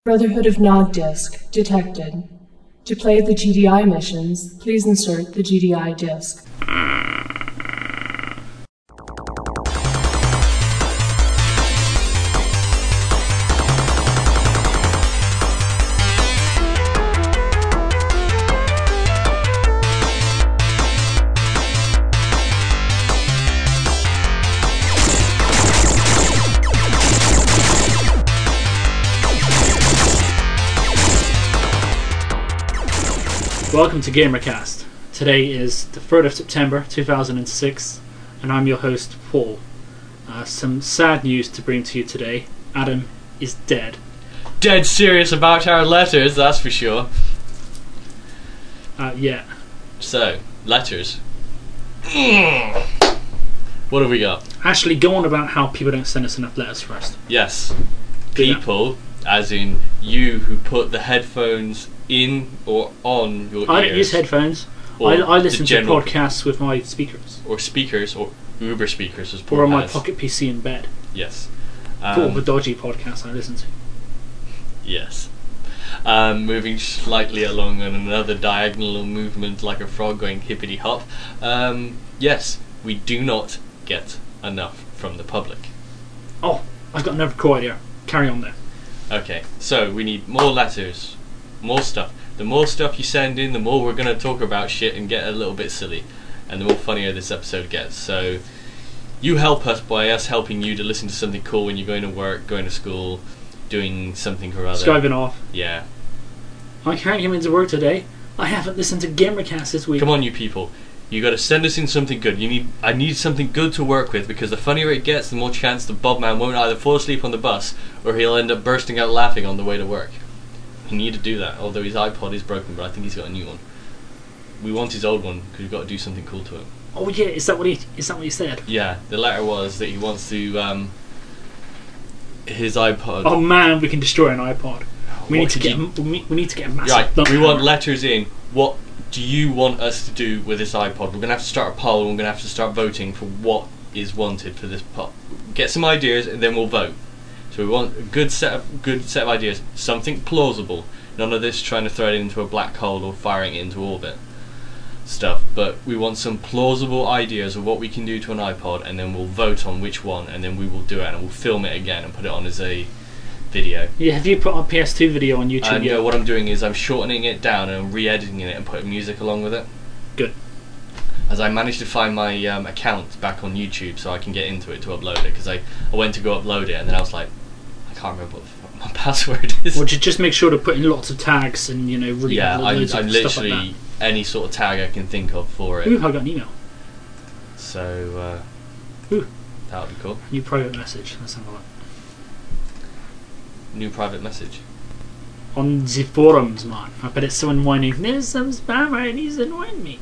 Brotherhood of Nogdisk detected. To play the GDI missions, please insert the GDI disk. Welcome to GamerCast. Today is the 3rd of September 2006 and I'm your host Paul. Some sad news to bring to you today. Adam is dead. Dead serious about our letters, that's for sure. Yeah. So, letters. What have we got? Actually, go on about how people don't send us enough letters first. Yes. People, as in you who put the headphones in or on your ears. I don't use headphones. I listen to podcasts with my speakers. Or speakers, or Uber speakers as Paul or on my has. pocket PC in bed. Yes. All the dodgy podcasts I listen to. Yes. Moving slightly along on another diagonal movement like a frog going hippity hop. Yes, we do not get enough from the public. Oh, I've got another cool idea. Carry on there. Okay, so we need more letters. More stuff. The more stuff you send in, the more we're going to talk about shit and get a little bit silly. And the more funnier this episode gets. So, you help us by us helping you to listen to something cool when you're going to work, going to school, doing something or other. Skiving off. Yeah. I can't get into work today. I haven't listened to GamerCast this week. Come on, you people. You got to send us in something good. I need something good to work with, because the funnier it gets, the more chance the Bobman won't either fall asleep on the bus or he'll end up bursting out laughing on the way to work. We need to do that, although his iPod is broken, but I think he's got a new one. We want his old one because we've got to do something cool to it. Oh yeah, is that what he said? Yeah, the letter was that he wants to his iPod. Oh man, we can destroy an iPod. We need to get a massive. Right, we want letters in. What do you want us to do with this iPod? We're gonna have to start a poll. And we're gonna have to start voting for what is wanted for this pod. Get some ideas, and then we'll vote. So we want a good set of ideas, something plausible. None of this trying to throw it into a black hole or firing it into orbit stuff. But we want some plausible ideas of what we can do to an iPod, and then we'll vote on which one, and then we will do it, and we'll film it again and put it on as a video. Yeah, have you put a PS2 video on YouTube? And what I'm doing is I'm shortening it down and re-editing it and putting music along with it. Good. As I managed to find my account back on YouTube so I can get into it to upload it, because I went to go upload it and then I was like, I can't remember what the fuck my password is. Well, just make sure to put in lots of tags and really loads of I'm stuff literally like any sort of tag I can think of for it. that. Ooh, I got an email. So that would be cool. New private message. Let's have a look. New private message. On the forums, man. I bet it's so annoying. There's some spam and he's annoying me.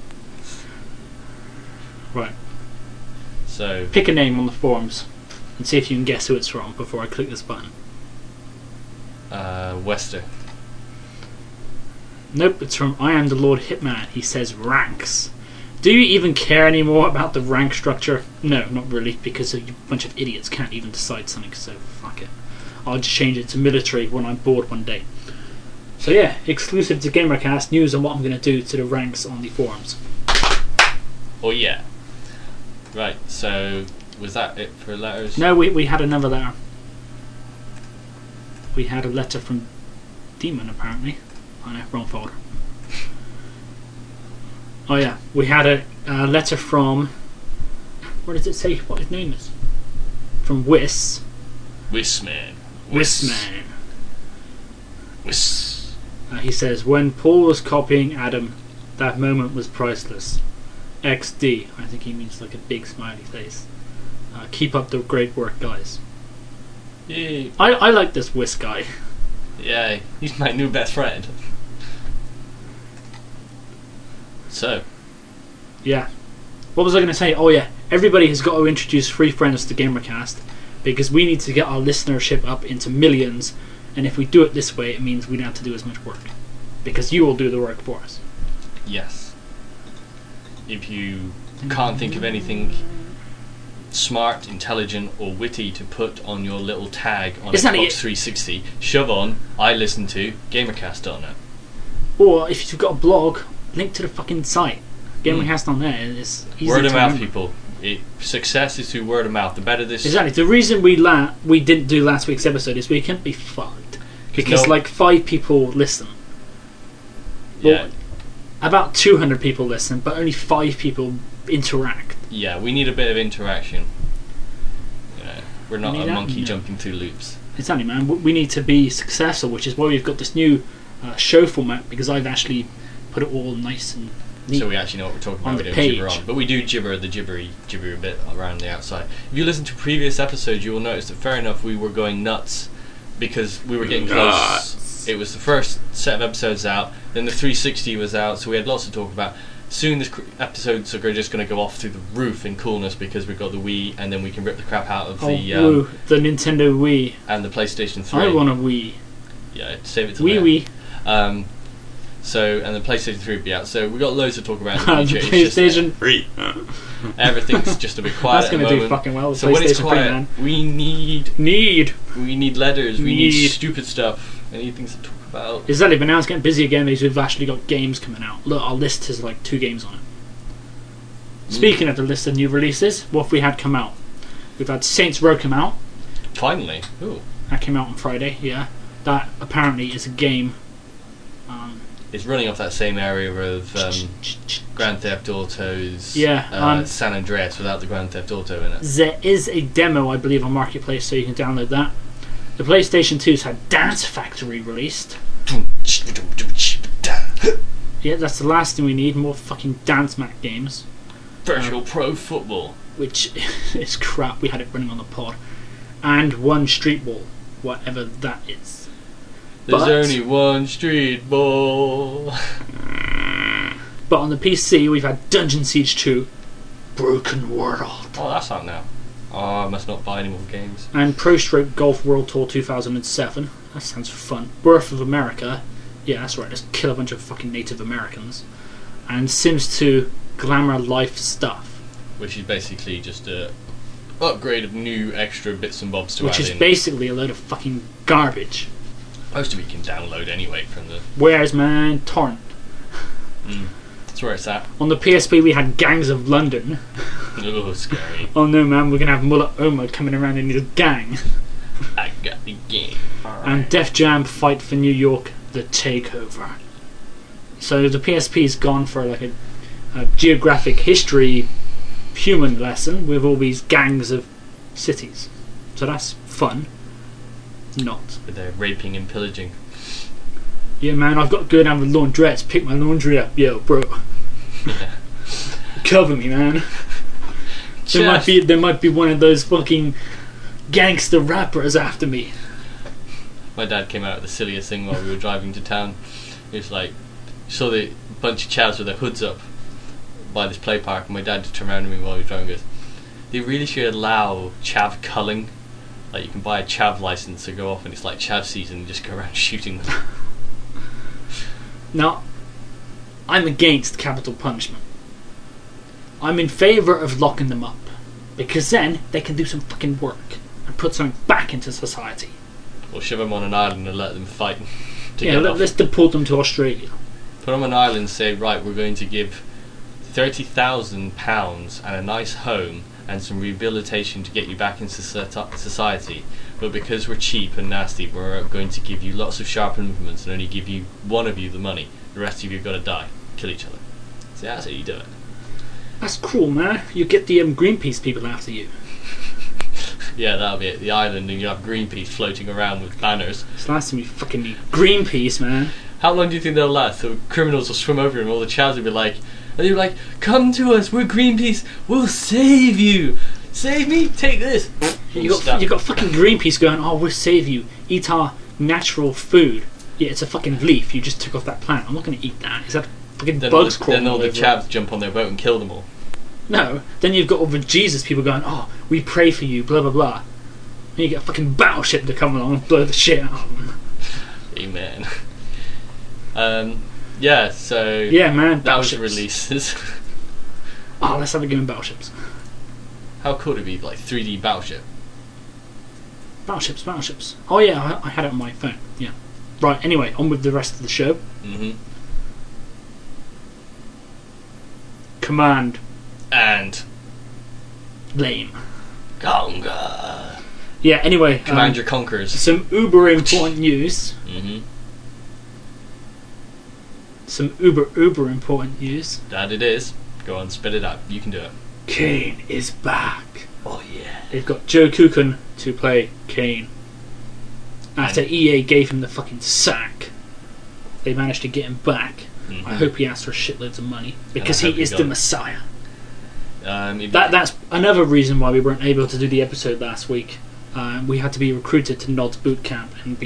Right. So pick a name on the forums and see if you can guess who it's from before I click this button. Wester. Nope, it's from I Am the Lord Hitman. He says ranks. Do you even care anymore about the rank structure? No, not really, because a bunch of idiots can't even decide something, so fuck it. I'll just change it to military when I'm bored one day. So yeah, exclusive to GamerCast, news on what I'm going to do to the ranks on the forums. Oh yeah. Right, so was that it for letters? No, we had another letter. We had a letter from Demon, apparently. Oh no, wrong folder. Oh yeah, we had a letter from... Where does it say what his name is? From Wiss. Wissman. Wissman. Wiss. He says, when Paul was copying Adam, that moment was priceless. XD. I think he means like a big smiley face. Keep up the great work, guys. Yay. I like this Wiss guy. Yeah, he's my new best friend. So. Yeah. What was I going to say? Oh yeah, everybody has got to introduce free friends to GamerCast, because we need to get our listenership up into millions, and if we do it this way, it means we don't have to do as much work. Because you will do the work for us. Yes. If you can't think of anything smart, intelligent, or witty to put on your little tag on Isn't that Xbox it? 360, shove on I listen to Gamercast.net. Or if you've got a blog, link to the fucking site. Gamercast on there is easy Word to of mouth, remember. people. Success is through word of mouth. The better this. Exactly. The reason we didn't do last week's episode is we couldn't be fucked because no- like 5 people listen. Yeah, About 200 people listen, but only 5 people interact. yeah. We need a bit of interaction. We're not We a need that? monkey No. jumping through loops. Exactly, man. We need to be successful, which is why we've got this new show format, because I've actually put it all nice and neat. So we actually know what we're talking On about. the We don't gibber page. on, but we do gibber the gibbery bit around the outside. If you listen to previous episodes, you will notice that fair enough we were going nuts because we were getting close. It was the first set of episodes out, then the 360 was out, so we had lots to talk about. Soon this episodes are just going to go off through the roof in coolness because we've got the Wii, and then we can rip the crap out of woo, the Nintendo Wii. and the PlayStation 3. I want a Wii. Yeah, save it till Wii then. Wii. So, and the PlayStation 3 will be out. So we've got loads to talk about in The the future. It's just PlayStation 3. everything's just a bit quiet That's at the going to do moment. fucking well. The So when it's PlayStation 3, quiet, man. we need letters. We need Need. stupid stuff. We need things to talk about. Exactly, but now it's getting busy again because we've actually got games coming out. Look, our list has like 2 games on it. Speaking of the list of new releases, what have we had come out? We've had Saints Row come out. Finally, ooh, That came out on Friday, yeah. That apparently is a game. it's running off that same area of Grand Theft Auto's Yeah, San Andreas without the Grand Theft Auto in it. There is a demo, I believe, on Marketplace, so you can download that. The PlayStation 2's had Dance Factory released. Yeah, that's the last thing we need. More fucking Dance Mat games. Virtual Pro Football. Which is crap. We had it running on the pod. And one Street Ball, whatever that is. There's But- only one street ball. But on the PC, we've had Dungeon Siege 2, Broken World, Oh, that's out now. Oh, I must not buy any more games. and Pro Stroke Golf World Tour 2007. That sounds fun. Birth of America. Yeah, that's right. Let's kill a bunch of fucking Native Americans. And Sims 2, Glamour Life Stuff. Which is basically just a upgrade of new extra bits and bobs to Which add is in. basically a load of fucking garbage. Most of it you can download anyway from the. Where's man? Torrent. That's where it's at. On the PSP, we had Gangs of London. Oh, scary. Oh no, man, we're gonna have Mullah Omar coming around in his gang. I got the game. And Def Jam Fight for New York, The Takeover. So the PSP's gone for like a geographic history human lesson with all these gangs of cities. So that's fun. Not. But they're raping and pillaging. Yeah, man, I've got to go down the laundrette, pick my laundry up. Yo, bro. Cover me, man. There might be one of those fucking gangster rappers after me. My dad came out with the silliest thing while we were driving to town. He was like, saw the bunch of chavs with their hoods up by this play park, and my dad just turned around to me while we were driving and goes, they really should allow chav culling. Like, you can buy a chav license to go off and it's like chav season and just go around shooting them. Now, I'm against capital punishment. I'm in favour of locking them up, because then they can do some fucking work and put something back into society. Or shove them on an island and let them fight to Yeah, get off. let's deport them to Australia. Put them on an island and say, right, we're going to give £30,000 and a nice home and some rehabilitation to get you back into society. But because we're cheap and nasty, we're going to give you lots of sharp implements and only give you one of you the money. The rest of you have got to die. Kill each other. So that's how you do it. That's cruel, man. You get the Greenpeace people after you. Yeah, that'll be it. The island, and you have Greenpeace floating around with banners. It's the last time we fucking need Greenpeace, man. How long do you think they'll last? The criminals will swim over and all the chavs will be like, and they'll be like, come to us, we're Greenpeace, we'll save you. Save me, take this. You got fucking Greenpeace going, oh, we'll save you. Eat our natural food. Yeah, it's a fucking leaf. You just took off that plant. I'm not going to eat that. Is that fucking bugs crawling Then all the over it? chavs jump on their boat and kill them all. No. Then you've got all the Jesus people going, oh, we pray for you, blah, blah, blah. And you get a fucking battleship to come along and blow the shit out of them. Amen. Yeah, so Yeah, man, that was the battleships. releases. Oh, let's have a game of battleships. How cool would it be, like 3D battleship? Battleships. Oh yeah, I had it on my phone. Yeah. Right. Anyway, on with the rest of the show. Mm-hmm. Command. And Lame. Gonga. Yeah. Anyway. Command your conquerors. Some uber important news. Mm-hmm. Some uber important news. That it is. Go on, spit it out. You can do it. Kane is back. Oh yeah. They've got Joe Kukin to play Kane. After EA gave him the fucking sack, they managed to get him back. Mm-hmm. I hope he asked for shitloads of money because I he hope he is got the it. Messiah. That's another reason why we weren't able to do the episode last week. We had to be recruited to Nod's boot camp and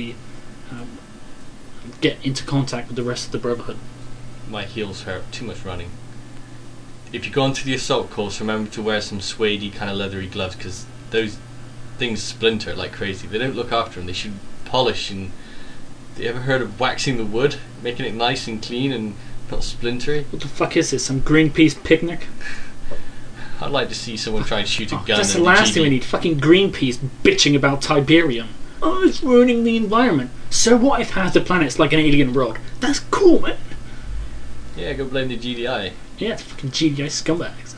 get into contact with the rest of the Brotherhood. My heels hurt. Too much running. If you go onto the assault course, remember to wear some suede kind of leathery gloves because those things splinter like crazy. They don't look after them. They should polish. And have you ever heard of waxing the wood, making it nice and clean and not splintery? What the fuck is this? Some Greenpeace picnic? I'd like to see someone try and shoot a gun. That's at the last thing we need. Fucking Greenpeace bitching about Tiberium. Oh, it's ruining the environment. So what if half the planet's like an alien rod? That's cool, man. Yeah, go blame the GDI. Yeah, it's fucking GDI scumbags.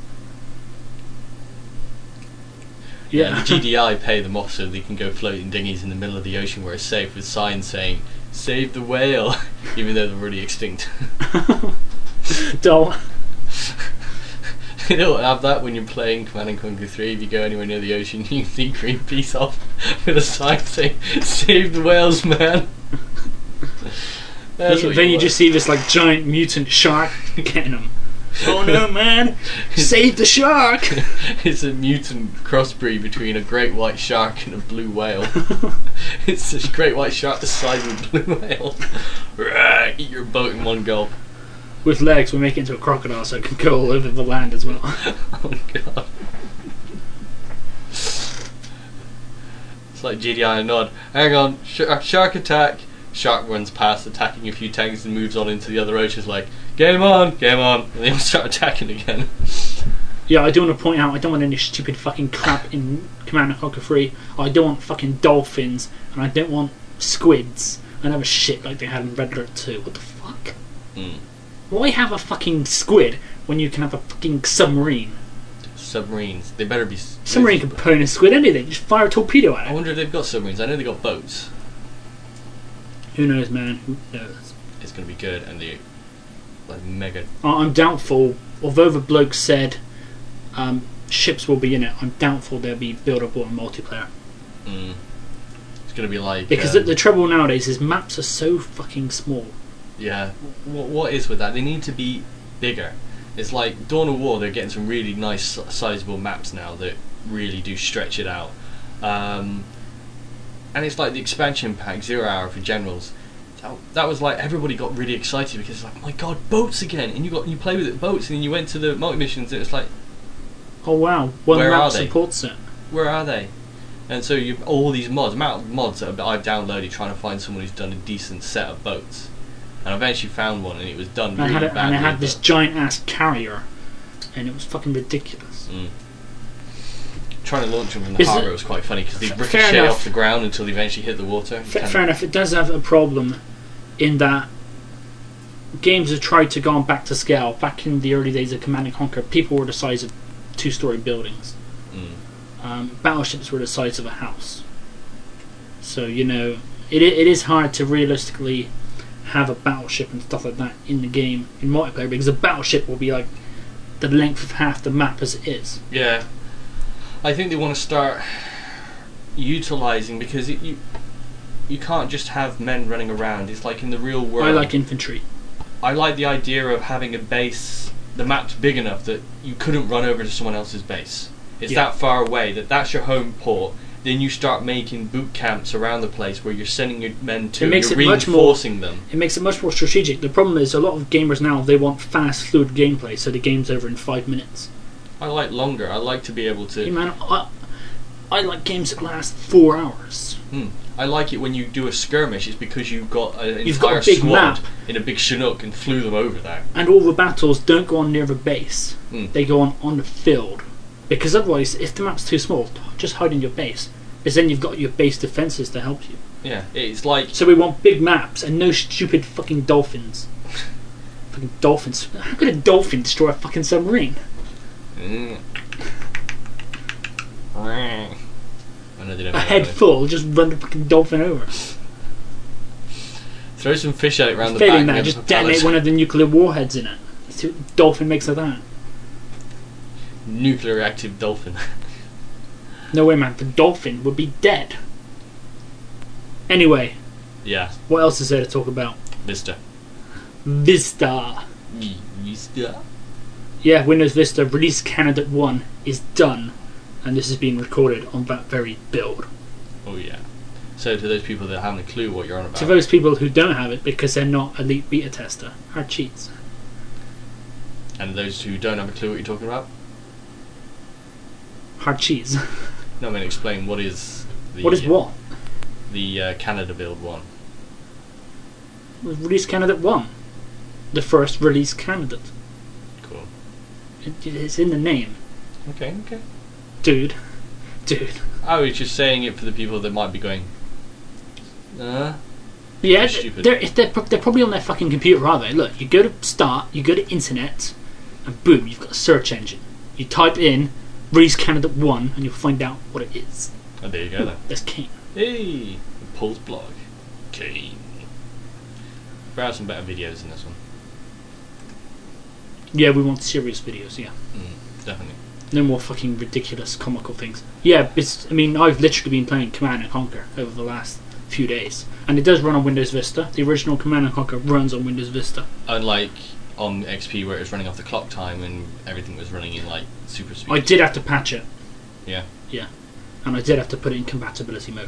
Yeah. The GDI pay them off so they can go floating dinghies in the middle of the ocean where it's safe with signs saying, "Save the whale," even though they're already extinct. Dull. You know what, have that when you're playing Command & Conquer 3, if you go anywhere near the ocean, you can see Greenpeace off with a sign saying, "Save the whales, man." Then you just see this like giant mutant shark getting them. Oh no, man! Save the shark! It's a mutant crossbreed between a great white shark and a blue whale. It's a great white shark the size of a blue whale. Eat your boat in one gulp. With legs, we make it into a crocodile so it can go all over the land as well. Oh god. It's like GDI and Nod. Hang on, shark attack. Shark runs past, attacking a few tanks and moves on into the other oceans like, game on, and they all start attacking again. Yeah, I do want to point out, I don't want any stupid fucking crap in Command & Conquer 3. I don't want fucking dolphins, and I don't want squids, and other shit like they had in Red Alert 2. What the fuck? Why have a fucking squid when you can have a fucking submarine? Submarines. They better be... Submarine can pwn a squid anything, just fire a torpedo at I it. wonder if they've got submarines. I know they've got boats. Who knows, man? Who knows? It's going to be good, and they're like mega... I'm doubtful, although the bloke said ships will be in it, I'm doubtful they'll be buildable in multiplayer. It's going to be like... Because the trouble nowadays is maps are so fucking small. Yeah. What is with that? They need to be bigger. It's like Dawn of War, they're getting some really nice sizable maps now that really do stretch it out. And it's like the expansion pack, 0 Hour for Generals. That was like, everybody got really excited because it's like, oh my god, boats again! And you play with it, boats, and then you went to the multi-missions and it's like... Oh wow, one Where map are they? supports it. Where are they? And so you've all these mods, amount of mods that I've downloaded trying to find someone who's done a decent set of boats. And I eventually found one and it was done really badly. And it had this giant ass carrier, and it was fucking ridiculous. Trying to launch them from the harbour was quite funny because they ricochet off the ground until they eventually hit the water. Fair enough, it does have a problem in that games have tried to go back to scale. Back in the early days of Command & Conquer, people were the size of 2-story buildings. Battleships were the size of a house. So, you know, it is hard to realistically have a battleship and stuff like that in the game, in multiplayer, because a battleship will be like the length of half the map as it is. Yeah. I think they want to start utilising, because you can't just have men running around. It's like in the real world. I like infantry. I like the idea of having a base, the map's big enough that you couldn't run over to someone else's base. It's that far away that that's your home port. Then you start making boot camps around the place where you're sending your men to, you're reinforcing them. It makes it much more strategic. The problem is a lot of gamers now, they want fast, fluid gameplay, so the game's over in 5 minutes. I like longer. I like to be able to... Hey man, I like games that last 4 hours. I like it when you do a skirmish. It's because you've got an You've entire got a big squad map. in a big Chinook and flew them over there. And all the battles don't go on near the base. They go on the field. Because otherwise, if the map's too small, just hide in your base. Because then you've got your base defences to help you. Yeah, it's like... So we want big maps and no stupid fucking dolphins. Fucking dolphins. How could a dolphin destroy a fucking submarine? Mm. I know they don't A know head that. full, just run the fucking dolphin over. Throw some fish out around the Failing back. that, just detonate one of the nuclear warheads in it. See what the dolphin makes of that. Nuclear active dolphin. No way, man. The dolphin would be dead. Anyway, Yeah, what else is there to talk about? Vista. Vista. Vista. Yeah, Windows Vista release candidate 1 is done, and this is being recorded on that very build. Oh yeah. So to those people that haven't a clue what you're on about. To those people who don't have it because they're not elite beta tester, are cheats. And those who don't have a clue what you're talking about. Hard cheese. No, I mean explain what is the... What is what? The Canada build one. Release candidate 1. The first release candidate. Cool. It's in the name. Okay. Dude. I was just saying it for the people that might be going... Yeah, Stupid. they're probably on their fucking computer, are they? Look, you go to start, you go to internet, and boom, you've got a search engine. You type in release candidate 1 and you'll find out what it is. Oh, there you go then. That's King. Hey! Paul's blog. Keen. Browse some better videos in this one. Yeah, we want serious videos, yeah. Definitely. No more fucking ridiculous comical things. Yeah, I've literally been playing Command & Conquer over the last few days. And it does run on Windows Vista. The original Command & Conquer runs on Windows Vista. Unlike on XP where it was running off the clock time and everything was running in like super speed. I did have to patch it. Yeah. Yeah. And I did have to put it in compatibility mode.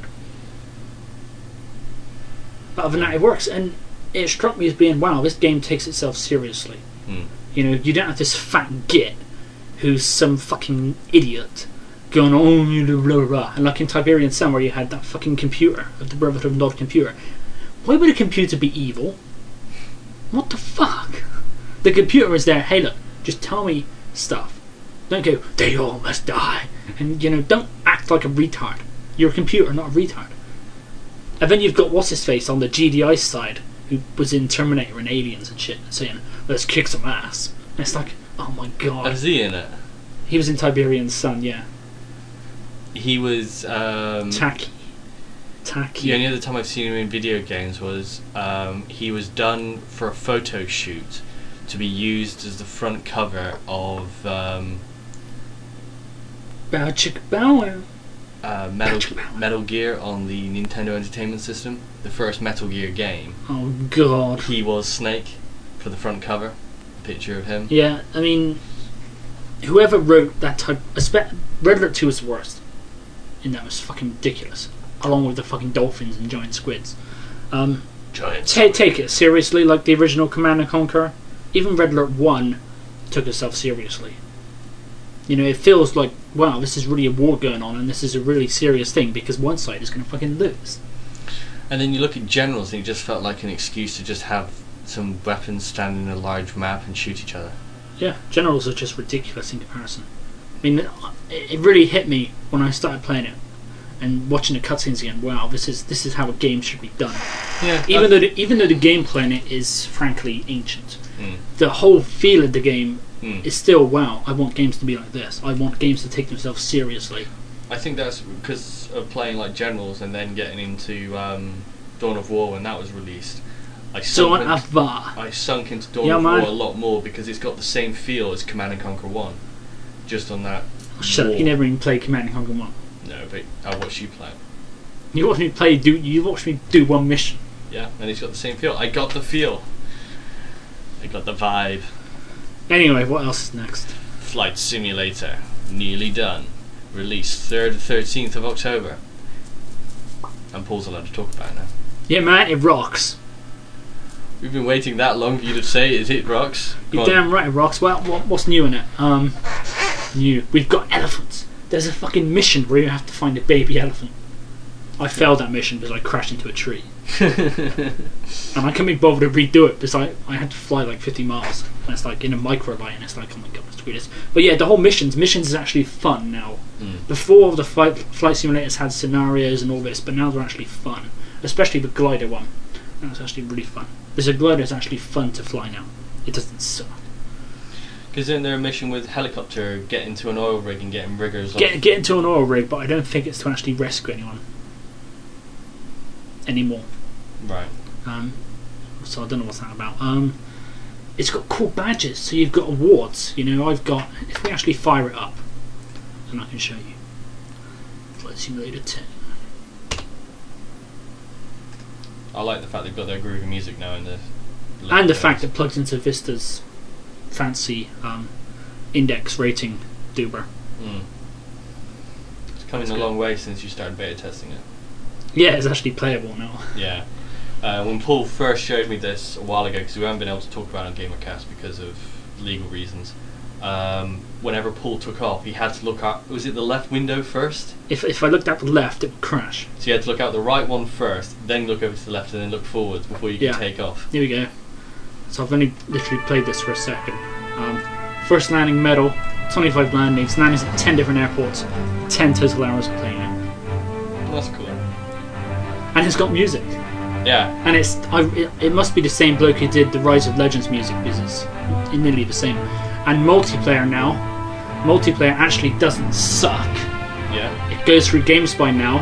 But other than that, it works. And it struck me as being, wow, this game takes itself seriously. You know, you don't have this fat git who's some fucking idiot going, oh, blah, blah, blah. And like in Tiberian Sun, where you had that fucking computer of the Brotherhood of Nod computer. Why would a computer be evil? What the fuck? The computer is there, hey look, just tell me stuff. Don't go, they all must die. And, you know, don't act like a retard. You're a computer, not a retard. And then you've got what's-his-face on the GDI side, who was in Terminator and Aliens and shit, saying, let's kick some ass. And it's like, oh my god. Was he in it? He was in Tiberian Sun, yeah. He was... Tacky. The only other time I've seen him in video games was he was done for a photo shoot to be used as the front cover of Bow chicka bow wow. Metal Gear on the Nintendo Entertainment System, the first Metal Gear game. Oh god. He was Snake for the front cover, a picture of him. Yeah, I mean, whoever wrote that type... Red Alert 2 is the worst. And that was fucking ridiculous. Along with the fucking dolphins and giant squids. Take it seriously, like the original Command & Conquer. Even Red Alert 1 took itself seriously. You know, it feels like, wow, this is really a war going on, and this is a really serious thing, because one side is going to fucking lose. And then you look at Generals, and it just felt like an excuse to just have some weapons stand in a large map and shoot each other. Yeah, Generals are just ridiculous in comparison. I mean, it really hit me when I started playing it and watching the cutscenes again. Wow, this is how a game should be done. Yeah. Even though the gameplay in it is frankly ancient, the whole feel of the game is still, wow, I want games to be like this. I want games to take themselves seriously. I think that's because of playing like Generals and then getting into Dawn of War when that was released. I sunk into Dawn of War a lot more because it's got the same feel as Command & Conquer 1. Just on that. Shut up, you never even played Command & Conquer 1. No, but I watched you play. You watched me do one mission. Yeah, and it's got the same feel. I got the feel. I got the vibe. Anyway, what else is next? Flight Simulator. Nearly done. Released 3rd to 13th of October. And Paul's allowed to talk about it now. Yeah, man, it rocks. We've been waiting that long for you to say it rocks. You're damn right it rocks. Well, what's new in it? New. We've got elephants. There's a fucking mission where you have to find a baby elephant. I failed that mission because I crashed into a tree. And I couldn't be bothered to redo it because I had to fly like 50 miles. And it's like in a microlight, and it's like, oh my god, let's do this. But yeah, the whole missions is actually fun now. Before, the flight simulators had scenarios and all this, but now they're actually fun. Especially the glider one. That's actually really fun. There's a glider that's actually fun to fly now. It doesn't suck. Because isn't there a mission with helicopter, get into an oil rig and getting riggers off? Get into an oil rig, but I don't think it's to actually rescue anyone anymore. Right. So I don't know what's that about. It's got cool badges, so you've got awards. You know, I've got. If we actually fire it up, and I can show you. Flight Simulator 10. I like the fact they've got their groovy music now in the. And the fact it plugs into Vista's fancy index rating doober. It's coming a long way since you started beta testing it. Yeah, it's actually playable now. Yeah. When Paul first showed me this a while ago, because we haven't been able to talk about it on GamerCast because of legal reasons, whenever Paul took off, he had to look out. Was it the left window first? If I looked out the left, it would crash. So you had to look out the right one first, then look over to the left, and then look forwards before you could take off. Here we go. So I've only literally played this for a second. First landing medal, 25 landings at 10 different airports, 10 total hours of playing it. That's cool. And it's got music. Yeah. And it must be the same bloke who did the Rise of Legends music, because it's nearly the same. And multiplayer actually doesn't suck. Yeah. It goes through GameSpy now.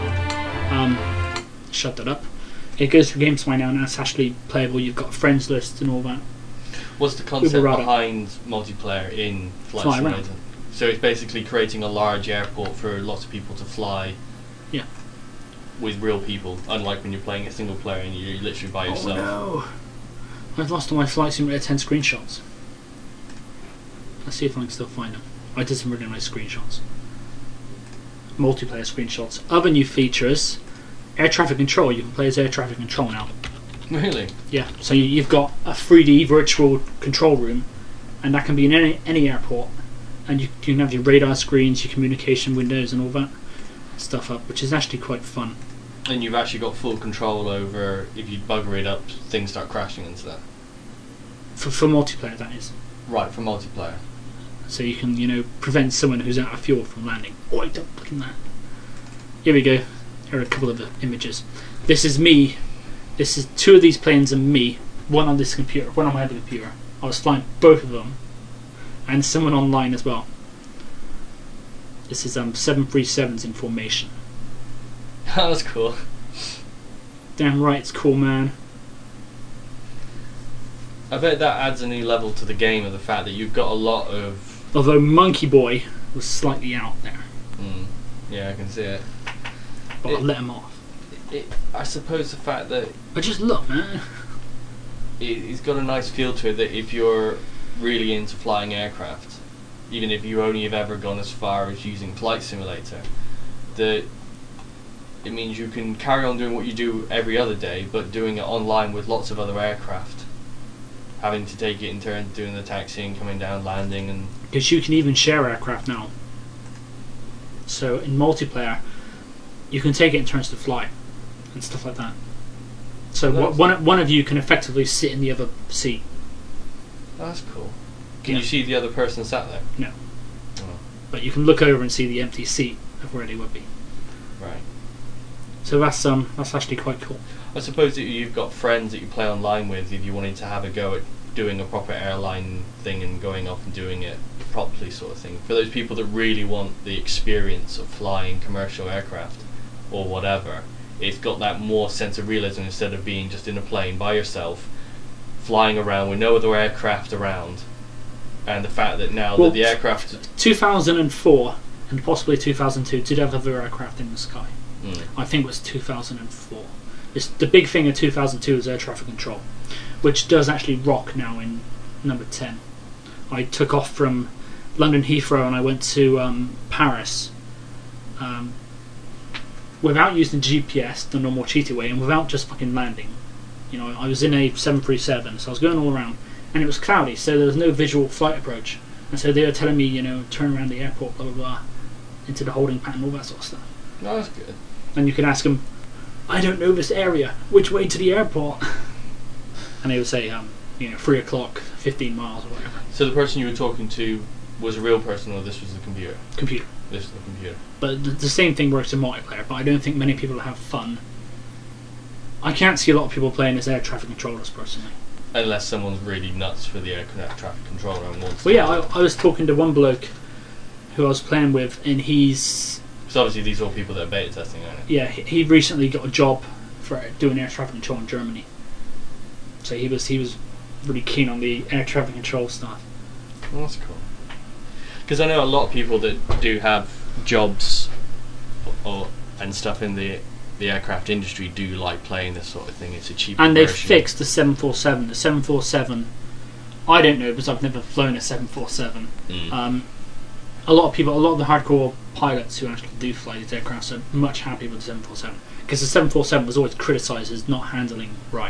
Shut that up. It goes through GameSpy now, and that's actually playable. You've got friends lists and all that. What's the concept behind multiplayer in Flight Simulator? So it's basically creating a large airport for lots of people to fly. Yeah. With real people, unlike when you're playing a single player and you're literally by yourself. Oh no! I've lost all my Flight Simulator 10 screenshots. Let's see if I can still find them. I did some really nice screenshots. Multiplayer screenshots. Other new features. Air traffic control. You can play as air traffic control now. Really? Yeah. So you've got a 3D virtual control room, and that can be in any airport. And you can have your radar screens, your communication windows, and all that stuff up, which is actually quite fun. And you've actually got full control over, if you bugger it up, things start crashing and stuff. For multiplayer, that is. Right, for multiplayer. So you can, prevent someone who's out of fuel from landing. Oh, I don't look at that. Here we go. Here are a couple of the images. This is me. This is two of these planes and me. One on this computer, one on my other computer. I was flying both of them. And someone online as well. This is 737s in formation. Oh, that's cool. Damn right, it's cool, man. I bet that adds a new level to the game of the fact that you've got a lot of... Although Monkey Boy was slightly out there. Yeah, I can see it. But I let him off. I suppose the fact that... But just look, man. It's got a nice feel to it that if you're really into flying aircraft, even if you only have ever gone as far as using Flight Simulator, that it means you can carry on doing what you do every other day, but doing it online with lots of other aircraft. Having to take it in turn, doing the taxiing, coming down, landing, and... Because you can even share aircraft now. So in multiplayer, you can take it in turns to fly, and stuff like that. So one of you can effectively sit in the other seat. That's cool. Can you see the other person sat there? No. Oh. But you can look over and see the empty seat of where they would be. Right. So that's actually quite cool. I suppose that you've got friends that you play online with if you wanted to have a go at doing a proper airline thing and going off and doing it properly, sort of thing. For those people that really want the experience of flying commercial aircraft or whatever, it's got that more sense of realism instead of being just in a plane by yourself, flying around with no other aircraft around. And the fact that now that the aircraft... 2004 and possibly 2002 did have other aircraft in the sky. I think it was 2004. The big thing in 2002 is air traffic control, which does actually rock now in number 10. I took off from London Heathrow and I went to Paris without using GPS, the normal cheater way, and without just fucking landing. I was in a 737, so I was going all around, and it was cloudy, so there was no visual flight approach. And so they were telling me, turn around the airport, blah blah blah, into the holding pattern, all that sort of stuff. No, that's good. And you can ask them, I don't know this area. Which way to the airport? And they would say, 3 o'clock, 15 miles or whatever. So the person you were talking to was a real person, or this was the computer? Computer. This is the computer. But the same thing works in multiplayer, but I don't think many people have fun. I can't see a lot of people playing as air traffic controllers, personally. Unless someone's really nuts for the air traffic controller and wants Well, to... yeah, I was talking to one bloke who I was playing with, and he's... So obviously these are all people that are beta testing, aren't it? Yeah, he recently got a job for doing air traffic control in Germany. So he was really keen on the air traffic control stuff. Well, that's cool. Because I know a lot of people that do have jobs and stuff in the aircraft industry do like playing this sort of thing. It's a cheaper And they've version. fixed the 747. The 747, I don't know because I've never flown a 747. A lot of the hardcore pilots who actually do fly these aircraft are much happier with the 747 because the 747 was always criticised as not handling right.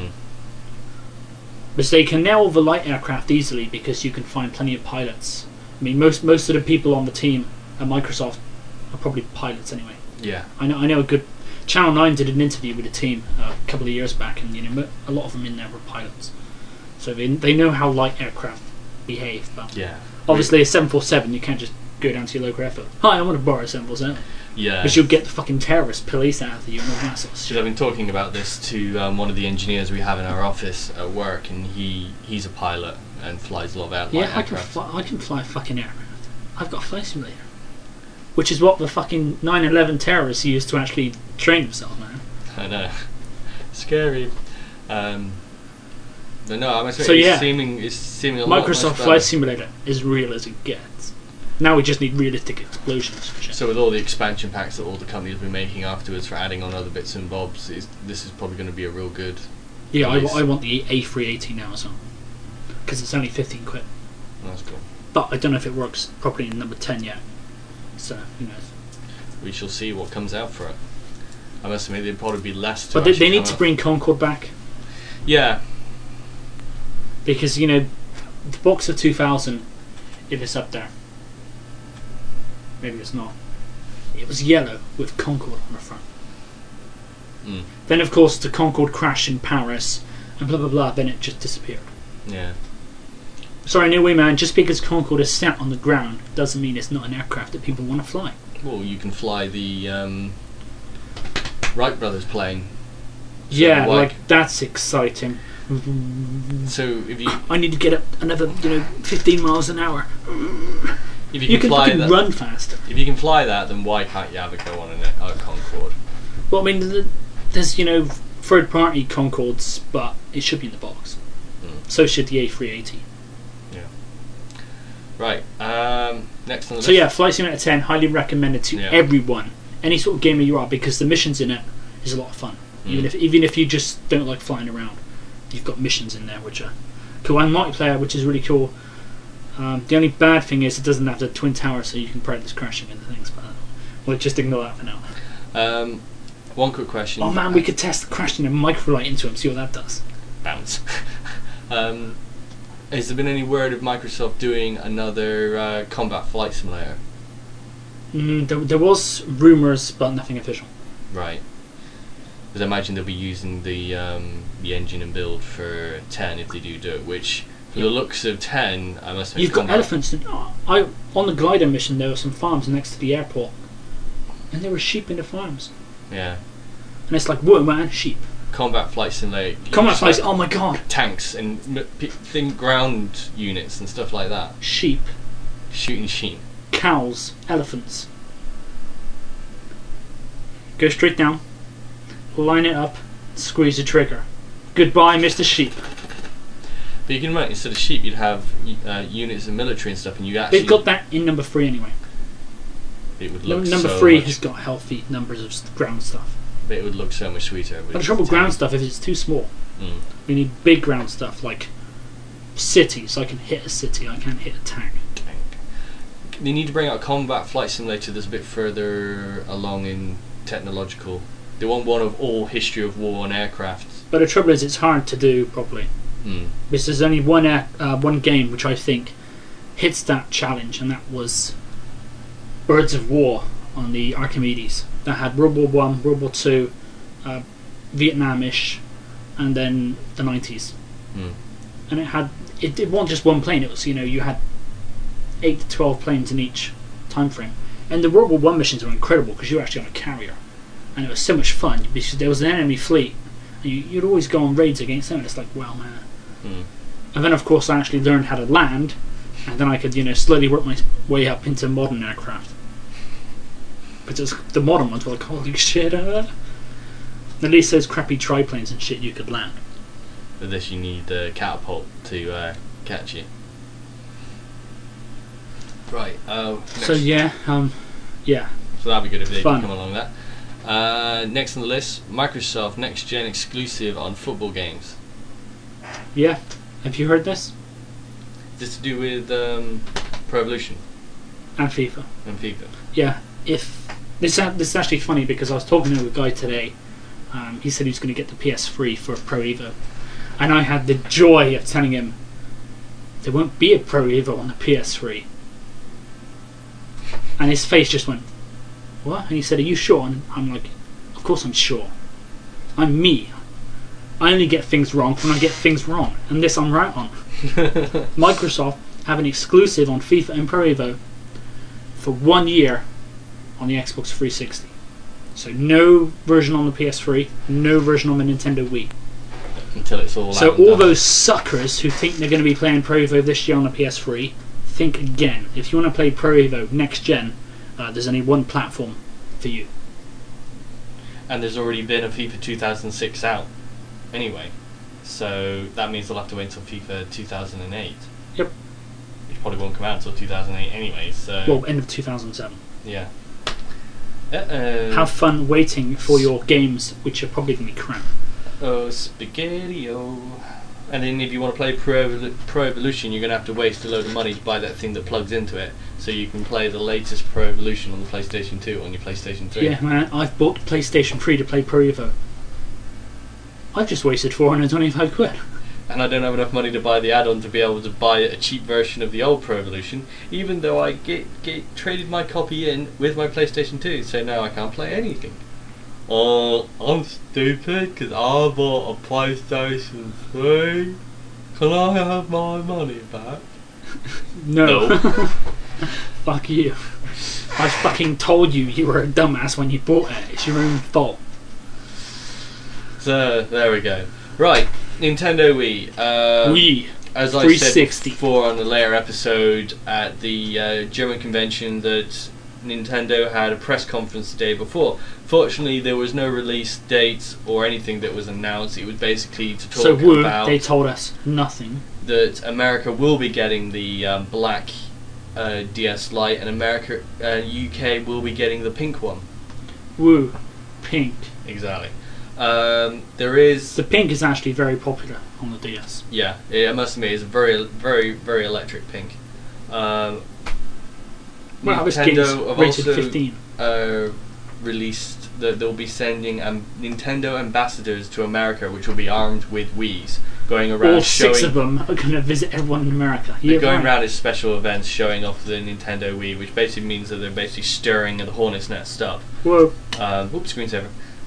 But they can nail the light aircraft easily because you can find plenty of pilots. I mean, most of the people on the team at Microsoft are probably pilots anyway. Yeah. I know a good. Channel 9 did an interview with a team a couple of years back, and a lot of them in there were pilots, so they know how light aircraft behave. But Yeah. obviously, a 747, you can't just go down to your local airfield. Hi, I want to borrow a 747, Yeah. because you'll get the fucking terrorist police out of you and all that sort of Because shit. I've been talking about this to one of the engineers we have in our office at work, and he's a pilot and flies a lot of Yeah, light aircraft. I can fly a fucking aircraft. I've got a flight simulator, which is what the fucking 9/11 terrorists used to actually train themselves, man. I know. Scary. But no, I'm So, yeah. it's seeming a lot Microsoft much Flight better. Simulator is real as it gets. Now we just need realistic explosions and shit. So with all the expansion packs that all the companies have been making afterwards for adding on other bits and bobs, this is probably going to be a real good... Yeah, release. I want the A380 now as well, because it's only 15 quid. That's cool. But I don't know if it works properly in number 10 yet. So, who knows. We shall see what comes out for it. I must admit, there'd probably be less to But they actually need come to out. bring Concorde back, Yeah. because, the Boxer 2000, if it's up there, maybe it's not. It was yellow with Concorde on the front. Then, of course, the Concorde crashed in Paris, and blah blah blah, then it just disappeared. Yeah. Sorry, no way, man. Just because Concorde is sat on the ground doesn't mean it's not an aircraft that people want to fly. Well, you can fly the Wright brothers plane. Yeah, why- like that's exciting. So if you I need to get up another, 15 miles an hour. if You can fly fucking that, run faster. if you can fly that, then why can't you have it go on a Concorde? Well, I mean, there's third-party Concordes, but it should be in the box. So should the A380. Right. Next on the list. So yeah, Flight Simulator 10, highly recommended to Yeah. everyone, any sort of gamer you are, because the missions in it is a lot of fun. Even if you just don't like flying around, you've got missions in there which are cool, and multiplayer, which is really cool. The only bad thing is it doesn't have the twin tower, so you can practice crashing into things. But we'll just ignore that for now. One quick question. Oh man, we could test crashing a microlight into him, see what that does. Bounce. Has there been any word of Microsoft doing another combat flight simulator? There was rumours, but nothing official. Right. Because I imagine they'll be using the engine and build for 10 if they do it, which, for the looks of 10, I must admit... You've got elephants. On the glider mission, there were some farms next to the airport, and there were sheep in the farms. Yeah. And it's like, whoa man, sheep. Combat flight simulator. Combat Just flights, like oh my god. tanks and thin ground units and stuff like that. Sheep, Shooting sheep. cows, elephants. Go straight down, line it up, squeeze the trigger. Goodbye, Mr. Sheep. But you can imagine, instead of sheep, you'd have units of military and stuff, and you actually... They've got that in number 3 anyway. It would look Number so 3 much, has got healthy numbers of ground stuff. but it would look so much sweeter. But the trouble with ground stuff is it's too small. We need big ground stuff like cities. I can hit a city, I can't hit a tank. They need to bring out a combat flight simulator that's a bit further along in technological. They want one of all history of war on aircraft. But the trouble is it's hard to do properly. Because there's only one game which I think hits that challenge, and that was Birds of War on the Archimedes. That had World War 1, World War 2, Vietnamish, and then the 90s. And it wasn't just one plane. It was, you had 8 to 12 planes in each time frame. And the World War One missions were incredible because you were actually on a carrier, and it was so much fun because there was an enemy fleet, and you'd always go on raids against them. And it's like, wow, man. And then, of course, I actually learned how to land, and then I could, slowly work my way up into modern aircraft. But the modern ones were like, holy shit! At least those crappy triplanes and shit you could land. For this, you need a catapult to catch you. Right. Next. So yeah. So that'd be good if they Fun. could come along with that. Next on the list, Microsoft Next Gen exclusive on football games. Yeah. Have you heard this? Is this to do with Pro Evolution And FIFA. and FIFA? Yeah. If this is actually funny because I was talking to a guy today. He said he was going to get the PS3 for Pro Evo, and I had the joy of telling him there won't be a Pro Evo on the PS3. And his face just went, what? And he said, are you sure? And I'm like, of course I'm sure. I'm me. I only get things wrong when I get things wrong, and this I'm right on. Microsoft have an exclusive on FIFA and Pro Evo for 1 year on the Xbox 360. So no version on the PS3, no version on the Nintendo Wii. Until it's all So out and all done. those suckers who think they're going to be playing Pro Evo this year on the PS3, think again. If you want to play Pro Evo next gen, there's only one platform for you. And there's already been a FIFA 2006 out anyway, so that means they'll have to wait until FIFA 2008. Yep. Which probably won't come out until 2008 anyway, so... Well, end of 2007. Yeah. Have fun waiting for your games, which are probably going to be crap. Oh, spaghetti-o. And then if you want to play Pro Evolution, you're going to have to waste a load of money to buy that thing that plugs into it, so you can play the latest Pro Evolution on the PlayStation 2 on your PlayStation 3. Yeah, man, I've bought the PlayStation 3 to play Pro Evo. I've just wasted 425 quid. And I don't have enough money to buy the add-on to be able to buy a cheap version of the old Pro Evolution, even though I traded my copy in with my PlayStation 2, so now I can't play anything. Oh, I'm stupid because I bought a PlayStation 3. Can I have my money back? No. Fuck you. I fucking told you were a dumbass when you bought it. It's your own fault. So, there we go. Right, Nintendo Wii. Wii. As I said 360. before on the later episode at the German convention, that Nintendo had a press conference the day before. Fortunately, there was no release date or anything that was announced. It was basically to talk about they told us nothing. that America will be getting the black DS Lite, and UK will be getting the pink one. Woo. Pink. Exactly. There is... The pink is actually very popular on the DS. Yeah, I must admit, it's a very, very, very electric pink. Well, this game's Nintendo have rated also 15. Released that they'll be sending Nintendo ambassadors to America, which will be armed with Wiis, going around All showing... 6 of them are going to visit everyone in America. They're Yeah, going right. around at special events showing off the Nintendo Wii, which basically means that they're basically stirring the hornet's nest up. Whoa. Oops, screensaver.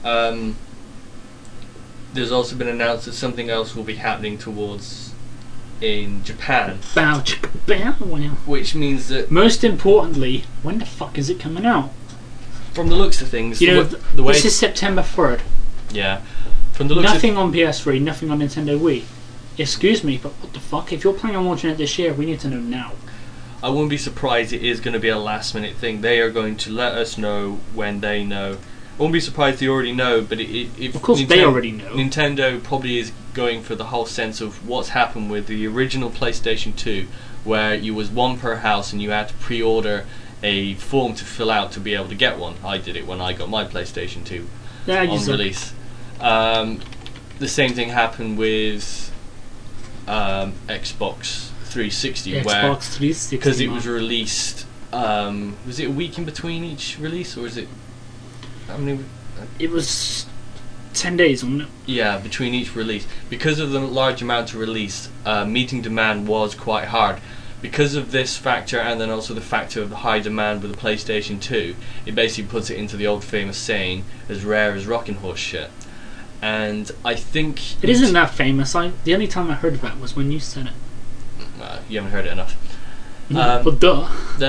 There's also been announced that something else will be happening in Japan, Bow chicka bow wow. which means that, Most importantly, when the fuck is it coming out? from the looks of things, You know, the way... this is September 3rd. Yeah. From the looks Nothing on PS3, nothing on Nintendo Wii. Excuse me, but what the fuck? If you're planning on launching it this year, we need to know now. I wouldn't be surprised it is going to be a last minute thing. They are going to let us know when they know. I wouldn't be surprised they already know, but if Of course they already know. Nintendo probably is going for the whole sense of what's happened with the original PlayStation 2, where you was one per house and you had to pre-order a form to fill out to be able to get one. I did it when I got my PlayStation 2 Yeah, you on said- release. The same thing happened with Xbox 360, The where Xbox 360. because it man. was released, was it a week in between each release, or was it? How many? It was 10 days, wasn't it? Yeah, between each release. Because of the large amount of release, meeting demand was quite hard. Because of this factor, and then also the factor of the high demand with the PlayStation 2, it basically puts it into the old famous saying, as rare as rocking horse shit. And I think It isn't that famous. The only time I heard of it was when you said it. You haven't heard it enough. Well, duh.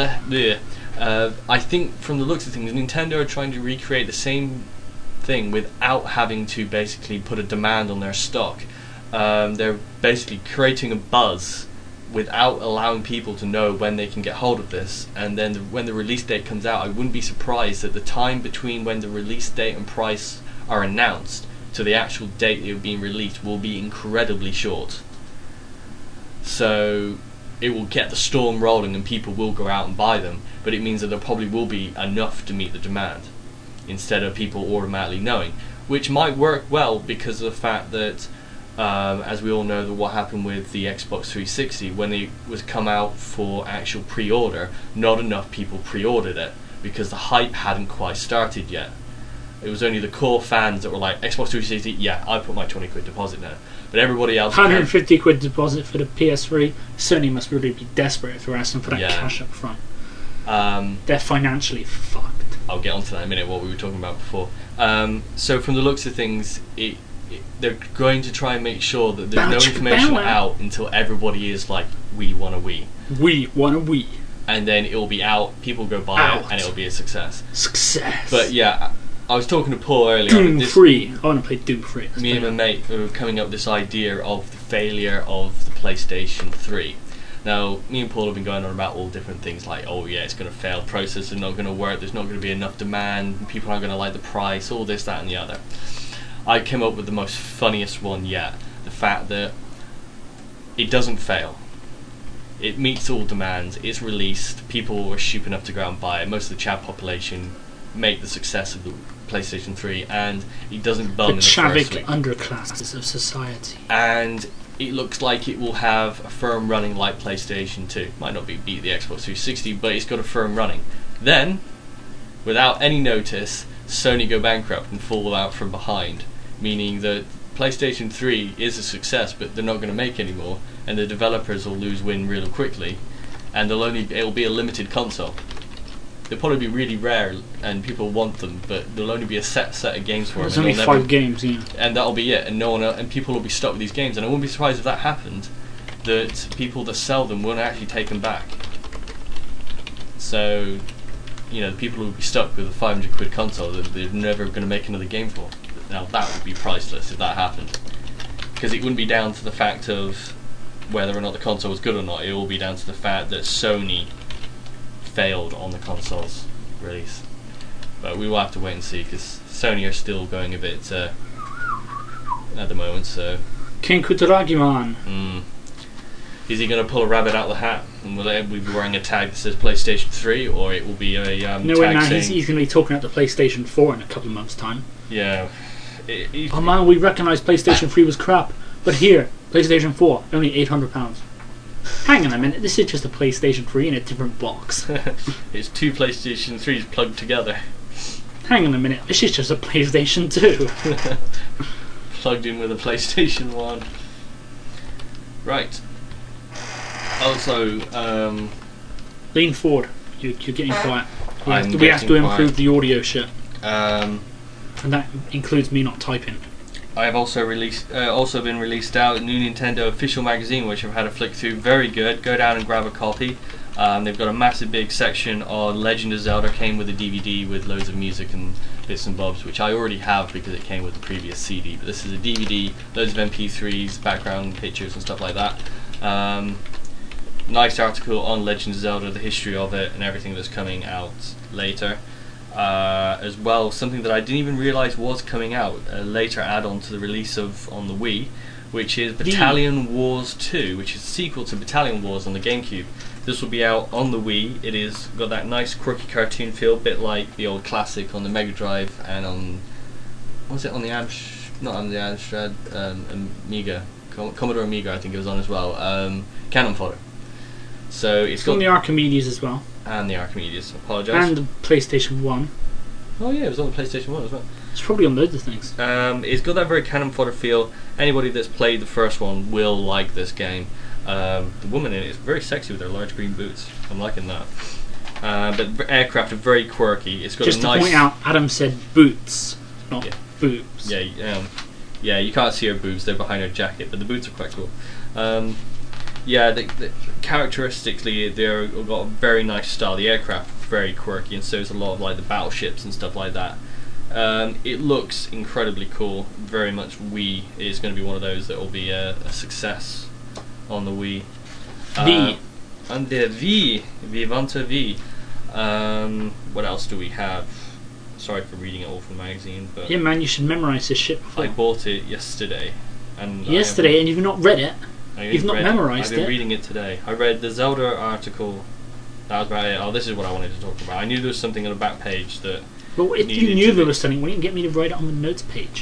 I think from the looks of things, Nintendo are trying to recreate the same thing without having to basically put a demand on their stock. They're basically creating a buzz without allowing people to know when they can get hold of this. And then when the release date comes out, I wouldn't be surprised that the time between when the release date and price are announced to the actual date they're being released will be incredibly short. So it will get the storm rolling and people will go out and buy them, but it means that there probably will be enough to meet the demand instead of people automatically knowing, which might work well because of the fact that as we all know, that what happened with the Xbox 360 when it was come out for actual pre-order, not enough people pre-ordered it because the hype hadn't quite started yet. It was only the core fans that were like, Xbox 360, yeah, I put my 20 quid deposit now. But everybody else... 150 quid deposit for the PS3. Sony must really be desperate if they're asking for that cash up front. They're financially fucked. I'll get onto that in a minute, what we were talking about before. So from the looks of things, they're going to try and make sure that there's no information out until everybody is like, we want a Wii. We want a Wii. And then it'll be out, people go buy it, and it'll be a success. Success. But yeah, I was talking to Paul earlier. Doom 3. I want to play Doom 3. Me and my mate were coming up with this idea of the failure of the PlayStation 3. Now, me and Paul have been going on about all different things like, oh yeah, it's going to fail, processors not going to work, there's not going to be enough demand, people aren't going to like the price, all this, that and the other. I came up with the most funniest one yet. The fact that it doesn't fail. It meets all demands, it's released, people are stupid enough to go out and buy it, most of the Chad population make the success of the PlayStation 3, and it doesn't bum in the first week. Underclasses of society. And it looks like it will have a firm running like PlayStation 2. Might not beat the Xbox 360, but it's got a firm running. Then, without any notice, Sony go bankrupt and fall out from behind, meaning that PlayStation 3 is a success, but they're not going to make any more, and the developers will lose wind real quickly, and it'll be a limited console. They'll probably be really rare, and people want them, but there'll only be a set of games for them. There's only 5 games, yeah. And that'll be it, and people will be stuck with these games. And I wouldn't be surprised if that happened, that people that sell them won't actually take them back. So, the people who will be stuck with a 500 quid console that they're never going to make another game for. Now that would be priceless if that happened, because it wouldn't be down to the fact of whether or not the console was good or not. It will be down to the fact that Sony failed on the console's release. But we will have to wait and see, because Sony are still going a bit at the moment. So Ken Kutaragi-man. Is he going to pull a rabbit out of the hat, and will we be wearing a tag that says PlayStation 3, or it will be a no way, man. He's going to be talking about the PlayStation 4 in a couple of months' time. Yeah. Oh man, we recognised PlayStation 3 was crap, but here, PlayStation 4, only £800. Hang on a minute, this is just a PlayStation 3 in a different box. It's 2 PlayStation 3s plugged together. Hang on a minute, this is just a PlayStation 2. Plugged in with a PlayStation 1. Right. Also, lean forward. You're getting quiet. We have to improve the audio shit. And that includes me not typing. I have also been released out a new Nintendo official magazine, which I've had a flick through. Very good. Go down and grab a copy. They've got a massive big section on Legend of Zelda. Came with a DVD with loads of music and bits and bobs, which I already have because it came with the previous CD. But this is a DVD, loads of MP3s, background pictures and stuff like that. Nice article on Legend of Zelda, the history of it, and everything that's coming out later. As well, something that I didn't even realise was coming out, a later add-on to the release on the Wii, which is Battalion Wars 2, which is a sequel to Battalion Wars on the GameCube. This will be out on the Wii. It is got that nice quirky cartoon feel, a bit like the old classic on the Mega Drive and on Amstrad, Amiga, Commodore Amiga, I think it was on as well. Cannon Fodder. So it's got on the Archimedes as well. And the Archimedes, apologise. And the PlayStation 1. Oh yeah, it was on the PlayStation 1 as well. It's probably on loads of things. It's got that very Cannon Fodder feel. Anybody that's played the first one will like this game. The woman in it is very sexy with her large green boots. I'm liking that. But aircraft are very quirky. It's got just a nice... to point out, Adam said boots, not boobs. Yeah, Yeah, you can't see her boobs; they're behind her jacket, but the boots are quite cool. Yeah, characteristically, they've got a very nice style. The aircraft are very quirky, and so is a lot of like the battleships and stuff like that. It looks incredibly cool. Very much Wii is going to be one of those that will be a success on the Wii. And the Vivanta V. What else do we have? Sorry for reading it all from the magazine, but Yeah, man, you should memorize this shit I before. bought it yesterday. And And you've not read it. You've not memorised I've been it. reading it today. I read the Zelda article. That was about it. Oh, this is what I wanted to talk about. I knew there was something on the back page that. Well, if you needed knew to there be- was something, why didn't you get me to write it on the notes page?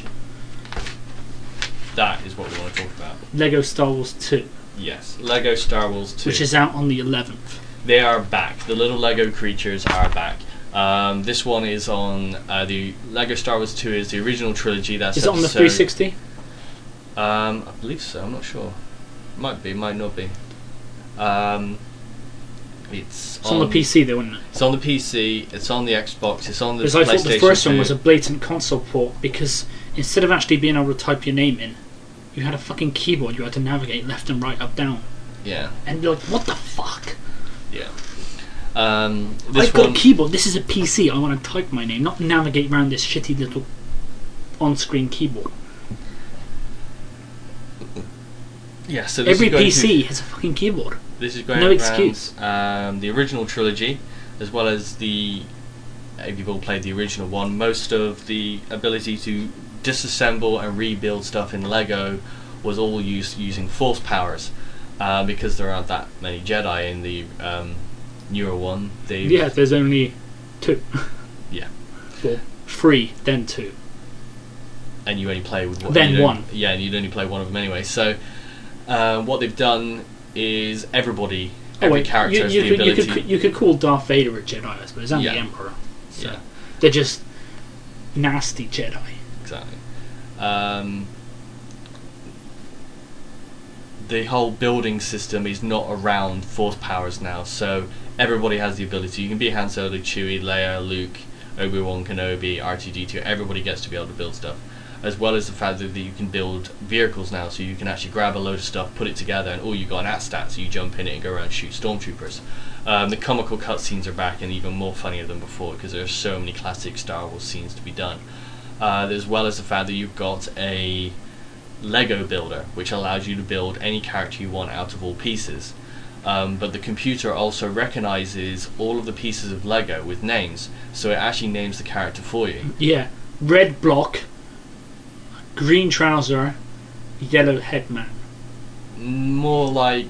That is what we want to talk about. Lego Star Wars 2, Yes, Lego Star Wars 2. which is out on the 11th. They are back. The little Lego creatures are back. This one is on the Lego Star Wars 2 is the original trilogy. That's Is it on the episode- 360? I believe so. I'm not sure. Might be. Might not be. It's It's on the PC though, isn't it? It's on the PC. It's on the Xbox. It's on the Because I PlayStation thought the first 2. one was a blatant console port, because instead of actually being able to type your name in, you had a fucking keyboard you had to navigate left and right, up, down. Yeah. And you're like, what the fuck? Yeah. This I've got one. a keyboard, this is a PC, I want to type my name, not navigate around this shitty little on-screen keyboard. Yeah. So this Every is going PC has a fucking keyboard. This is going No around, excuse. The original trilogy, as well as the. If you've all played the original one, most of the ability to disassemble and rebuild stuff in Lego was all used using force powers, because there aren't that many Jedi in the newer one. Yeah, there's only 2. Yeah. Well, 3, then 2. And you only play with one. Then you don't- one. Yeah, and you'd only play one of them anyway. So, what they've done is every character has the ability. You could call Darth Vader a Jedi, I suppose, and Yeah. the Emperor. So Yeah. they're just nasty Jedi. Exactly. The whole building system is not around force powers now, so everybody has the ability. You can be Han Solo, Chewie, Leia, Luke, Obi-Wan Kenobi, R2-D2. Everybody gets to be able to build stuff, as well as the fact that you can build vehicles now, so you can actually grab a load of stuff, put it together, and you got an AT-STAT, so you jump in it and go around and shoot stormtroopers. The comical cutscenes are back and even more funnier than before, because there are so many classic Star Wars scenes to be done. As well as the fact that you've got a Lego builder, which allows you to build any character you want out of all pieces. But the computer also recognizes all of the pieces of Lego with names, so it actually names the character for you. Yeah, red block, green trouser, yellow headman. More like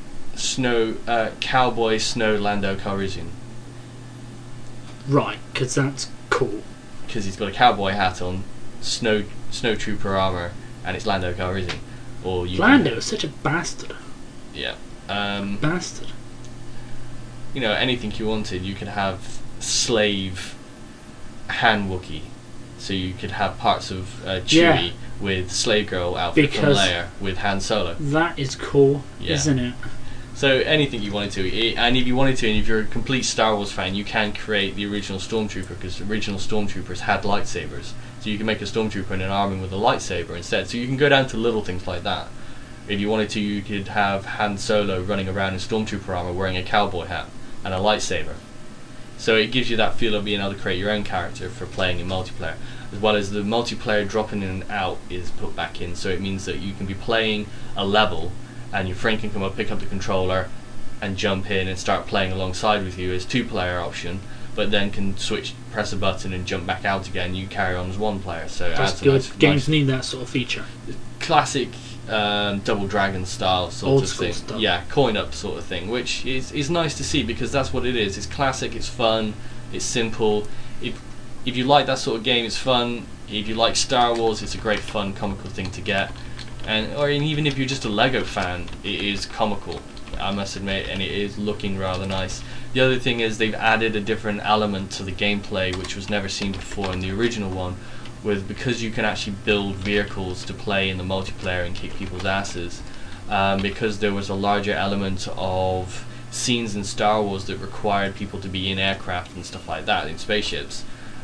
cowboy snow Lando Calrissian, Right, because that's cool. because he's got a cowboy hat on, snowtrooper armor, and it's Lando Calrissian. Or you Lando is such a bastard. Yeah. Bastard. You know, anything you wanted, you could have slave Han Wookiee. So you could have parts of Chewie with slave girl outfit from Because- Leia with Han Solo. That is cool, Yeah. isn't it? So anything you wanted to, and if you wanted to, and if you're a complete Star Wars fan, you can create the original Stormtrooper, because the original Stormtroopers had lightsabers. So you can make a Stormtrooper and arm him with a lightsaber instead. So you can go down to little things like that. If you wanted to, you could have Han Solo running around in Stormtrooper armor wearing a cowboy hat and a lightsaber. So it gives you that feel of being able to create your own character for playing in multiplayer. As well as the multiplayer dropping in and out is put back in, so it means that you can be playing a level and your friend can come up, pick up the controller and jump in and start playing alongside with you as 2-player option, but then can switch, press a button and jump back out again. You carry on as 1 player, so it That's adds a good. nice, Games need that sort of feature. classic Double Dragon style sort Old of school thing. stuff. Yeah, coin up sort of thing, which is nice to see, because that's what it is. It's classic, it's fun, it's simple. If you like that sort of game, it's fun. If you like Star Wars, it's a great fun comical thing to get. Or even if you're just a Lego fan, it is comical, I must admit, and it is looking rather nice. The other thing is they've added a different element to the gameplay, which was never seen before in the original one, because you can actually build vehicles to play in the multiplayer and kick people's asses. Because there was a larger element of scenes in Star Wars that required people to be in aircraft and stuff like that, in spaceships.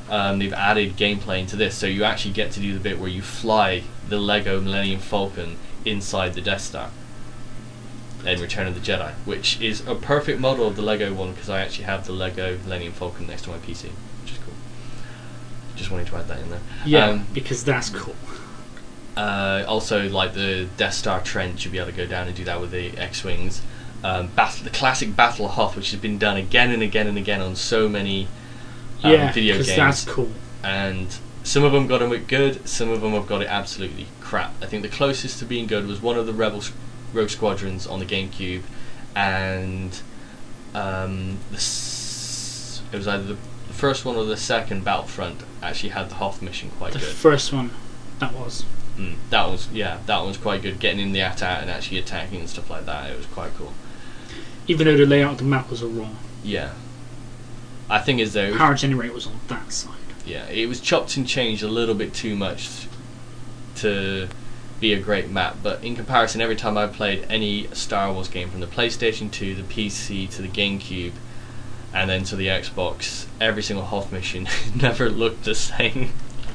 they've added gameplay into this, so you actually get to do the bit where you fly the Lego Millennium Falcon inside the Death Star in Return of the Jedi, which is a perfect model of the Lego one, because I actually have the Lego Millennium Falcon next to my PC, which is cool. Just wanted to add that in there. Yeah, because that's cool. Also, like the Death Star Trench, you'll be able to go down and do that with the X-Wings. The classic Battle of Hoth, which has been done again and again and again on so many video games. That's cool. And some of them got it good, some of them have got it absolutely crap. I think the closest to being good was one of the Rogue Squadrons on the GameCube, and it was either the first one or the second Battlefront actually had the Hoth mission quite good. The first one, that was. That one was quite good, getting in the AT-AT and actually attacking and stuff like that. It was quite cool. Even though the layout of the map was all wrong. Yeah. I think as though Power generator was on that side. Yeah, it was chopped and changed a little bit too much to be a great map, but in comparison, every time I've played any Star Wars game, from the PlayStation 2, the PC, to the GameCube, and then to the Xbox, every single Hoth mission never looked the same.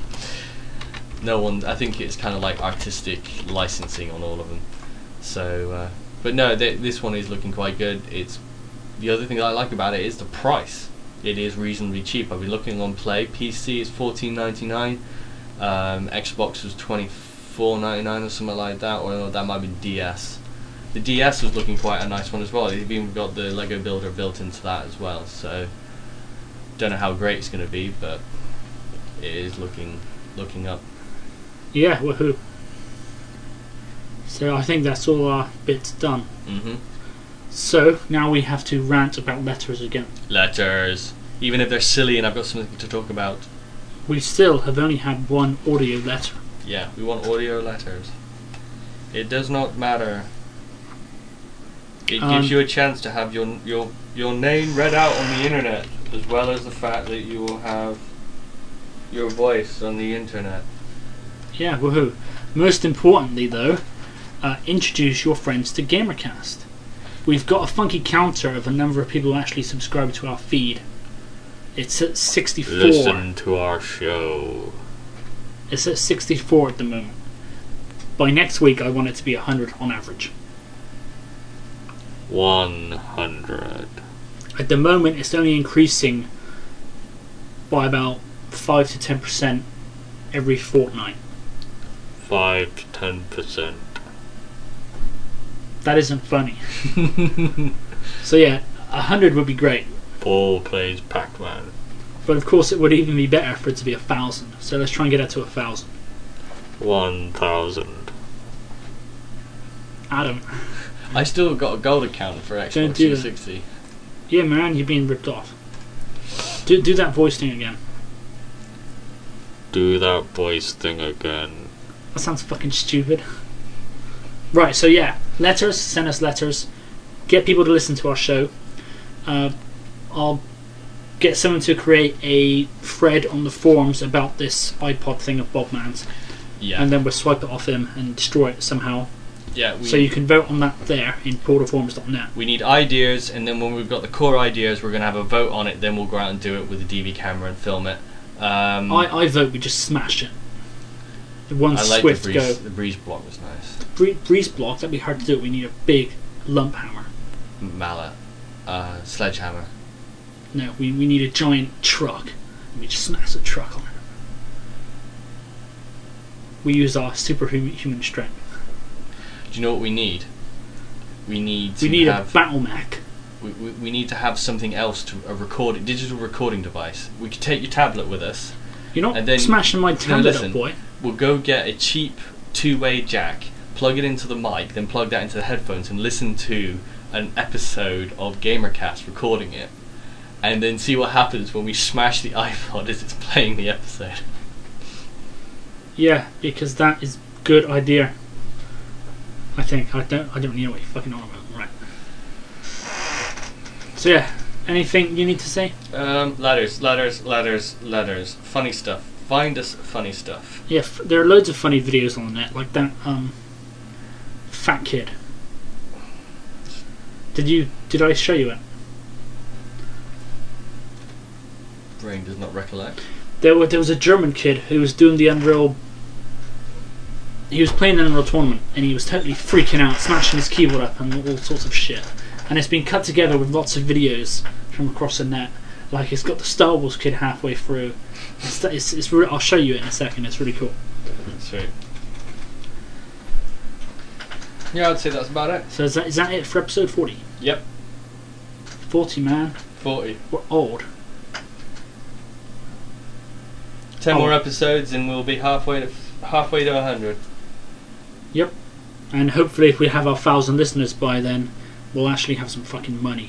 No one, I think it's kind of like artistic licensing on all of them. So, but no, this one is looking quite good. It's the other thing that I like about it is the price. It is reasonably cheap. I've been looking on Play. PC is $14.99. Xbox was $24.99 or something like that, or that might be DS. The DS was looking quite a nice one as well. They've even got the Lego Builder built into that as well. So, don't know how great it's going to be, but it is looking up. Yeah, woohoo. So I think that's all our bits done. So now we have to rant about letters again. Letters. Even if they're silly and I've got something to talk about. We still have only had one audio letter. Yeah, we want audio letters. It does not matter. It gives you a chance to have your name read out on the internet, as well as the fact that you will have your voice on the internet. Yeah, woohoo. Most importantly though, introduce your friends to Gamercast. We've got a funky counter of a number of people who actually subscribe to our feed. It's at 64. Listen to our show. It's at 64 at the moment. By next week I want it to be 100 on average. 100. At the moment it's only increasing by about 5 to 10% every fortnight. 5 to 10%. That isn't funny. So yeah, 100 would be great. Paul plays Pac-Man. But of course it would even be better for it to be 1,000. So let's try and get it to 1,000. 1,000. Adam. I still got a gold account for Xbox Don't do 360. Yeah man, you're being ripped off. Do that voice thing again. Do that voice thing again. That sounds fucking stupid. Right, so yeah, letters, send us letters, get people to listen to our show. I'll get someone to create a thread on the forums about this iPod thing of Bob Man's, and then we'll swipe it off him and destroy it somehow. Yeah, so you can vote on that there in portalforums.net. We need ideas, and then when we've got the core ideas, we're going to have a vote on it, then we'll go out and do it with a DV camera and film it. I vote we just smash it. One I like swift the go. The breeze block was nice. Breeze block, that'd be hard to do. We need a big lump hammer. Mallet. Sledgehammer. No, we need a giant truck. We just smash a truck on it. We use our superhuman strength. Do you know what we need? We need a battle mech. We need to have something else, digital recording device. We could take your tablet with us. You're not smashing my tablet up, boy. We'll go get a cheap two-way jack, plug it into the mic, then plug that into the headphones and listen to an episode of Gamercast recording it, and then see what happens when we smash the iPod as it's playing the episode. Yeah, because that is a good idea. I think I don't know what you're fucking on about. Right. So yeah, anything you need to say? Letters. Funny stuff. Find us funny stuff. Yeah, there are loads of funny videos on the net, like that fat kid. Did I show you it? Brain does not recollect. There was a German kid who was doing the Unreal. He was playing the Unreal tournament and he was totally freaking out, smashing his keyboard up and all sorts of shit. And it's been cut together with lots of videos from across the net. Like it's got the Star Wars kid halfway through. It's I'll show you it in a second. It's really cool. Sweet. Yeah, I'd say that's about it. So is that it for episode 40? Yep. 40, man. 40. We're old. 10 more episodes and we'll be halfway to 100. Yep. And hopefully if we have our 1,000 listeners by then, we'll actually have some fucking money.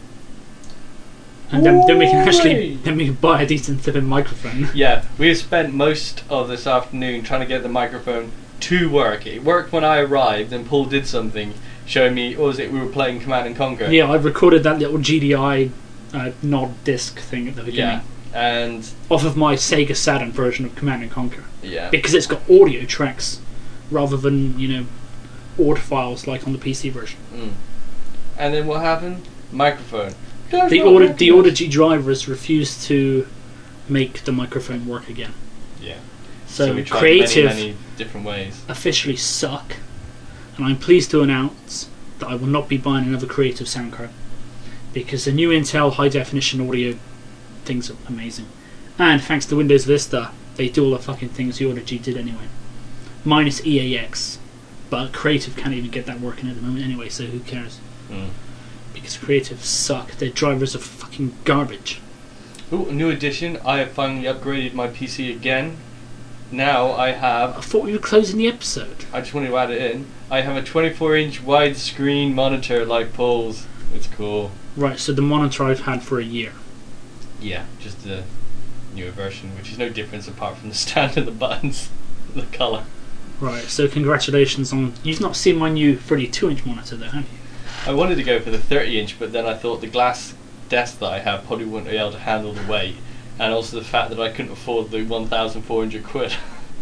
And then we can buy a decent flipping microphone. Yeah, we've spent most of this afternoon trying to get the microphone to work. It worked when I arrived and Paul did something showing me, what was it, we were playing Command and Conquer. Yeah, I recorded that little GDI nod disc thing at the beginning. Yeah, and off of my Sega Saturn version of Command and Conquer. yeah, Because it's got audio tracks rather than, AUD files like on the PC version. And then what happened? Microphone. The Audigy drivers refused to make the microphone work again. Yeah. So we tried Creative many different ways. officially suck, and I'm pleased to announce that I will not be buying another Creative sound card because the new Intel high definition audio things are amazing, and thanks to Windows Vista, they do all the fucking things the Audigy did anyway, minus EAX. But Creative can't even get that working at the moment anyway, so who cares? Because Creative suck. Their drivers are fucking garbage. Ooh, a new addition. I have finally upgraded my PC again. Now I have... I thought we were closing the episode. I just wanted to add it in. I have a 24-inch widescreen monitor like Paul's. It's cool. Right, so the monitor I've had for a year. Yeah, just the newer version, which is no difference apart from the stand and the buttons, the colour. Right, so congratulations on... You've not seen my new 32-inch monitor though, have you? I wanted to go for the 30-inch, but then I thought the glass desk that I have probably wouldn't be able to handle the weight, and also the fact that I couldn't afford the 1,400 quid.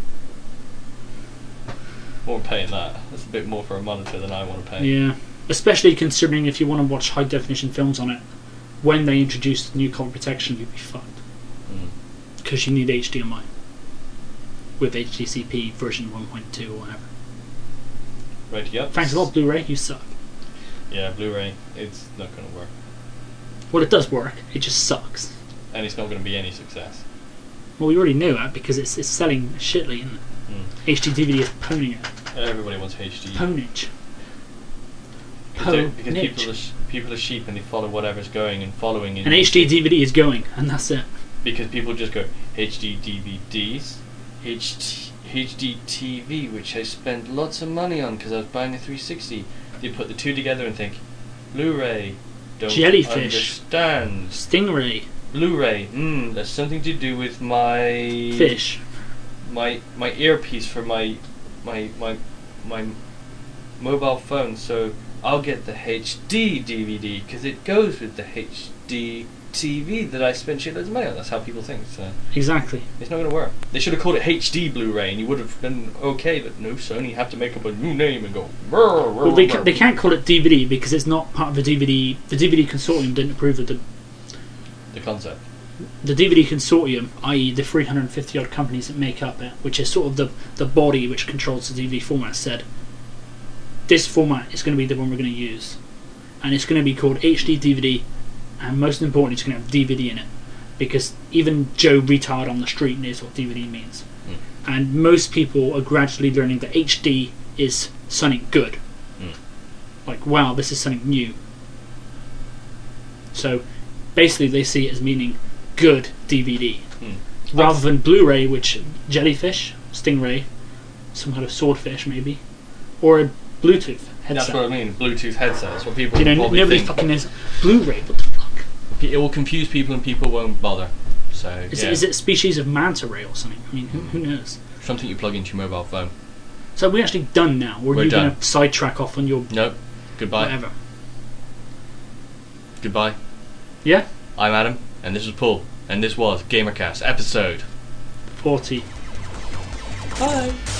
Won't paying that. That's a bit more for a monitor than I want to pay. Yeah, especially considering if you want to watch high definition films on it, when they introduce the new color protection, you'd be fucked. Because you need HDMI with HDCP version 1.2 or whatever. Ready to go? Thanks a lot, Blu-ray. You suck. Yeah, Blu-ray. It's not going to work, Well, it does work. It just sucks. and it's not going to be any success. Well, we already knew that because it's selling shittly, isn't it? HD DVD is poning it. Everybody wants HD. Ponage. Because people are sheep and they follow whatever's going and following it. An HD DVD is going, and that's it. Because people just go HD DVDs, HD TV, which I spent lots of money on because I was buying a 360. They put the two together and think, Blu-ray, don't Jellyfish. understand. Stingray. Blu-ray, that's something to do with my Fish. my earpiece for my mobile phone. So I'll get the HD DVD because it goes with the HD TV that I spent shitloads of money on. That's how people think. So Exactly. it's not going to work. They should have called it HD Blu-ray, and you would have been okay. But no, Sony have to make up a new name and go. Well, they can't call it DVD because it's not part of the DVD. The DVD consortium didn't approve of the concept. The DVD consortium, i.e. the 350 odd companies that make up it, which is sort of the body which controls the DVD format, said this format is going to be the one we're going to use, and it's going to be called HD DVD, and most importantly it's going to have DVD in it, because even Joe Retard on the street knows what DVD means. And most people are gradually learning that HD is something good. Like, wow, this is something new. So basically they see it as meaning good DVD, rather than Blu-ray, which jellyfish, stingray, some kind of swordfish maybe, or a Bluetooth headset. That's what I mean. Bluetooth headset. That's what people probably nobody think. fucking knows Blu-ray. What the fuck? It will confuse people, and people won't bother. So Is it a species of manta ray or something? I mean, who knows? Something you plug into your mobile phone. So we're actually done now. Or are We're you done. going to sidetrack off on your Nope. Goodbye. whatever? Goodbye. Yeah. I'm Adam, and this was Paul, and this was GamerCast episode 40. Bye.